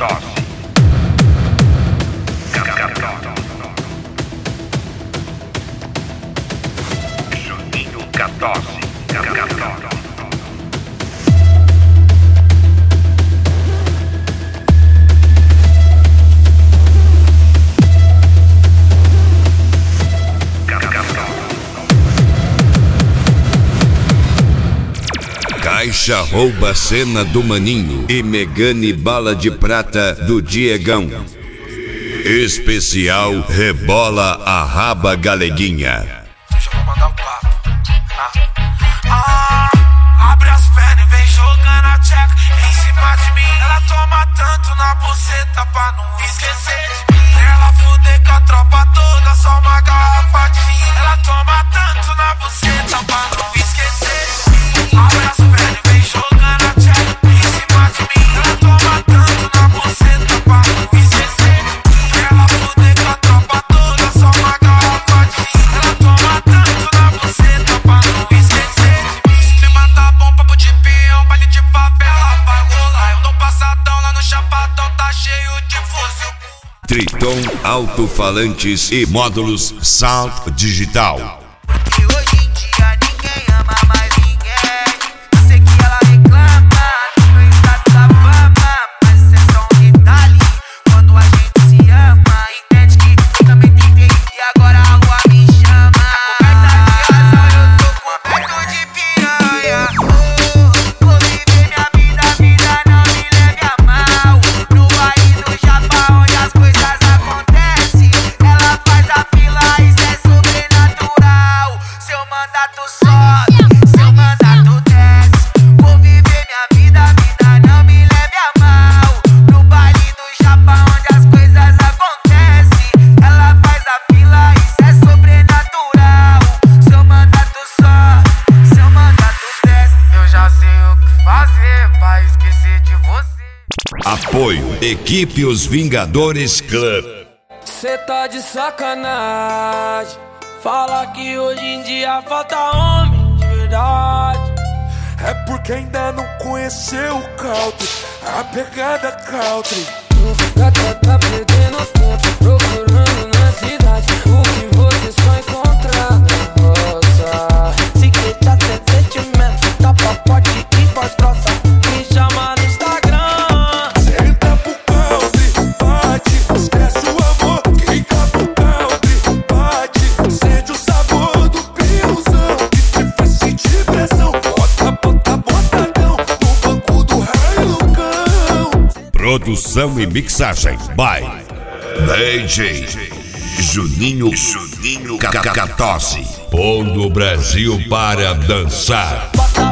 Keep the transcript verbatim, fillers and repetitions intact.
Juninho quatorze. Caixa rouba a cena do Maninho e Megane bala de prata do Diegão. Especial Rebola a Raba Galeguinha. Deixa eu mandar o papo. Ah. Ah, abre as pernas e vem jogando a tcheca em cima de mim. Ela toma tanto na buceta pra não esquecer de mim. Ela fuder com a tropa toda, só uma garrafa de vinho. Ela toma tanto na buceta pra não esquecer de mim. Abre as pernas e vem jogando a tcheca em cima de mim. Ela toma tanto na buceta pra não esquecer de mim. Ela fuder com a tropa toda, só uma garrafa de vinho. Ela toma tanto na buceta pra não esquecer de mim. Se me manda bom papo de peão, baile de favela vai rolar. Eu dou passadão lá no chapadão, tá cheio de fuzil. Triton Alto-Falantes e Módulos Sound Digital. Porque hoje em dia ninguém ama mais ninguém. Eu sei que ela reclama do meu status da fama, mas isso é só um detalhe. Quando a gente se ama, entende que eu também tentei e agora a rua me chama. Tá coberta de razão, eu tô coberto de piranha. Oh, vou viver minha vida, a vida não me leve a mal. No baile do Japão onde as coisas acontecem, ela faz a fila, isso é sobrenatural. Seu mandato sobe, seu mandato desce. Vou viver minha vida, a vida não me leve a mal. No baile do Japão onde as coisas acontecem, ela faz a fila, isso é sobrenatural. Seu mandato sobe, seu mandato desce. Eu já sei o que fazer pra esquecer de você. Apoio Equipe Os Vingadores Club. Cê tá de sacanagem. Fala que hoje em dia falta homem de verdade. É porque ainda não conheceu o country, a pegada country. Gata tá perdendo tempo procurando na cidade o que você só encontra na roça. Se quer ter sentimento, tá papote e voz grossa, me chama no Instagram. Senta pro country, bate, esquece o amor, fica pro country, bate, sente o sabor do pilzão que te faz sentir pressão. Bota, bota, botadão no banco do Hilux. Produção e mixagem by D J Juninho Juninho quatorze. Pondo o Brasil para dançar. Bota